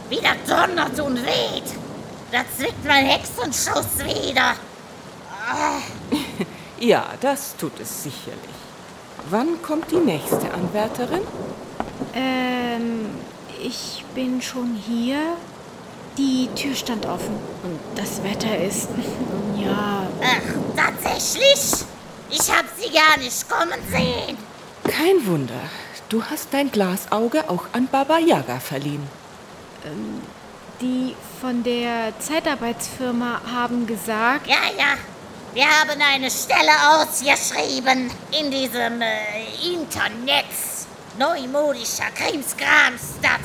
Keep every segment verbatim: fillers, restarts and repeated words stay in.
Wie das donnert und weht. Da zwickt mein Hexenschuss wieder. Oh. Ja, das tut es sicherlich. Wann kommt die nächste Anwärterin? Ähm, ich bin schon hier. Die Tür stand offen und das Wetter ist, ja... Ach, tatsächlich? Ich hab sie gar nicht kommen sehen. Kein Wunder. Du hast dein Glasauge auch an Baba Yaga verliehen. Ähm, die von der Zeitarbeitsfirma haben gesagt... Ja, ja. Wir haben eine Stelle ausgeschrieben in diesem äh, Internet. Neumodischer Krimskramstadt.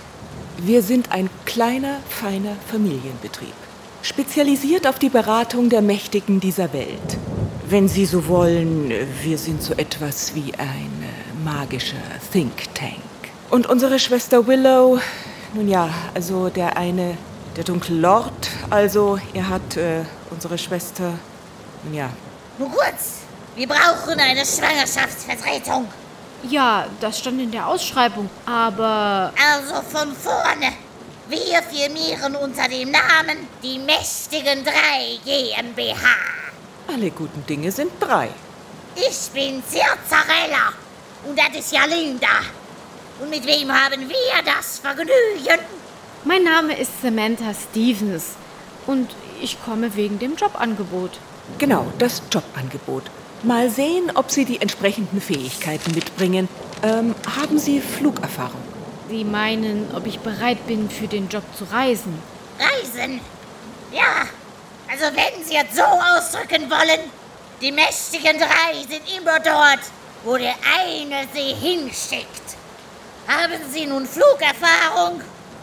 Wir sind ein kleiner, feiner Familienbetrieb, spezialisiert auf die Beratung der Mächtigen dieser Welt. Wenn Sie so wollen, wir sind so etwas wie ein äh, magischer Think Tank. Und unsere Schwester Willow, nun ja, also der eine, der dunkle Lord, also er hat äh, unsere Schwester, nun ja. Nur kurz, wir brauchen eine Schwangerschaftsvertretung. Ja, das stand in der Ausschreibung, aber... Also von vorne. Wir firmieren unter dem Namen die Mächtigen drei GmbH. Alle guten Dinge sind drei. Ich bin Cirzarella und das ist ja Linda. Und mit wem haben wir das Vergnügen? Mein Name ist Samantha Stevens und ich komme wegen dem Jobangebot. Genau, das Jobangebot. Mal sehen, ob Sie die entsprechenden Fähigkeiten mitbringen. Ähm, haben Sie Flugerfahrung? Sie meinen, ob ich bereit bin, für den Job zu reisen? Reisen? Ja, also wenn Sie es so ausdrücken wollen, die mächtigen drei sind immer dort, wo der eine sie hinschickt. Haben Sie nun Flugerfahrung?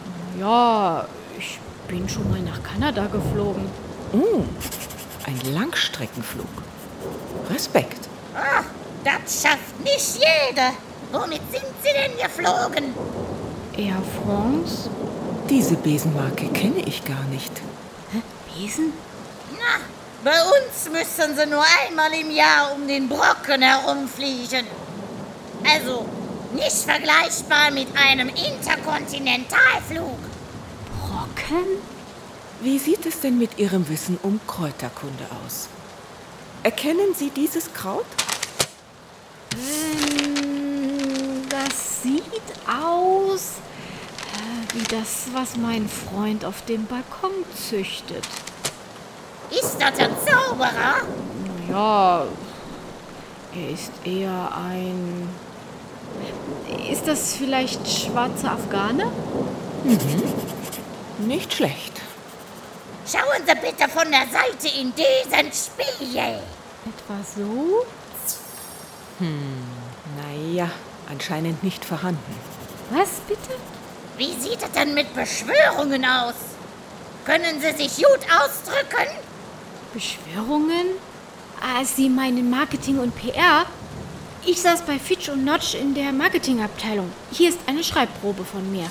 Ja, ich bin schon mal nach Kanada geflogen. Oh, ein Langstreckenflug. Respekt. Oh, das schafft nicht jeder. Womit sind Sie denn geflogen? Air France? Diese Besenmarke kenne ich gar nicht. Hä? Besen? Na, bei uns müssen Sie nur einmal im Jahr um den Brocken herumfliegen. Also nicht vergleichbar mit einem Interkontinentalflug. Brocken? Wie sieht es denn mit Ihrem Wissen um Kräuterkunde aus? Erkennen Sie dieses Kraut? Ähm, das sieht aus äh, wie das, was mein Freund auf dem Balkon züchtet. Ist das ein Zauberer? Ja, er ist eher ein... Ist das vielleicht schwarzer Afghane? Mhm. Nicht schlecht. Schauen Sie bitte von der Seite in diesen Spiegel. Etwa so? Hm, naja, anscheinend nicht vorhanden. Was bitte? Wie sieht es denn mit Beschwörungen aus? Können Sie sich gut ausdrücken? Beschwörungen? Ah, Sie meinen Marketing und P R? Ich saß bei Fitch und Notch in der Marketingabteilung. Hier ist eine Schreibprobe von mir.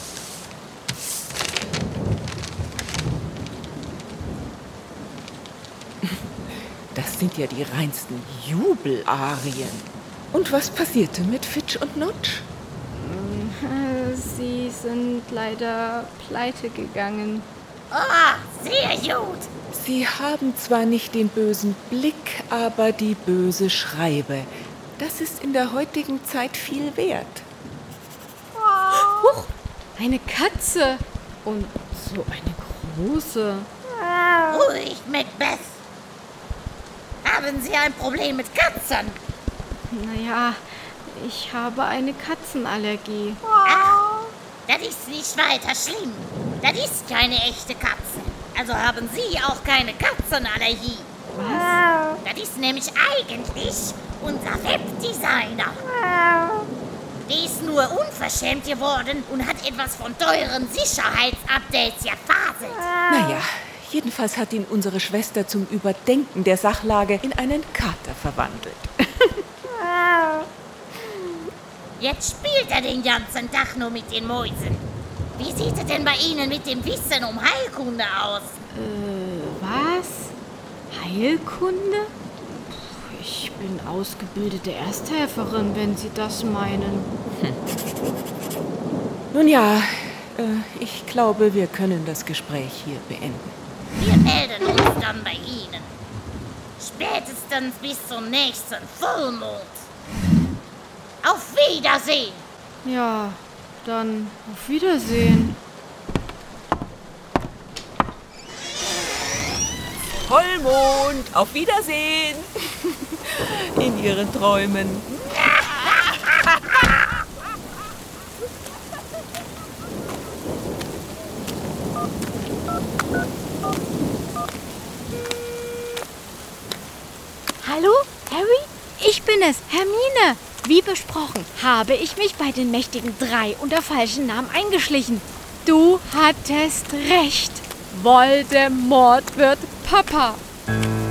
Das sind ja die reinsten Jubelarien. Und was passierte mit Fitch und Notch? Sie sind leider pleite gegangen. Oh, sehr gut. Sie haben zwar nicht den bösen Blick, aber die böse Schreibe. Das ist in der heutigen Zeit viel wert. Huch, eine Katze. Und so eine große. Ruhig, Macbeth. Haben Sie ein Problem mit Katzen? Naja, ich habe eine Katzenallergie. Ach, das ist nicht weiter schlimm. Das ist keine echte Katze. Also haben Sie auch keine Katzenallergie. Was? Das ist nämlich eigentlich unser Webdesigner. Die ist nur unverschämt geworden und hat etwas von teuren Sicherheitsupdates gefaselt. Naja, jedenfalls hat ihn unsere Schwester zum Überdenken der Sachlage in einen Kater verwandelt. Jetzt spielt er den ganzen Tag nur mit den Mäusen. Wie sieht es denn bei Ihnen mit dem Wissen um Heilkunde aus? Äh, was? Heilkunde? Ich bin ausgebildete Ersthelferin, wenn Sie das meinen. Nun ja, Äh, ich glaube, wir können das Gespräch hier beenden. Wir melden uns dann bei Ihnen. Spätestens bis zum nächsten Vollmond. Auf Wiedersehen! Ja, dann auf Wiedersehen. Vollmond, auf Wiedersehen! In Ihren Träumen. Hallo, Harry? Ich bin es, Hermine. Wie besprochen, habe ich mich bei den mächtigen Drei unter falschen Namen eingeschlichen. Du hattest recht. Voldemort wird Papa.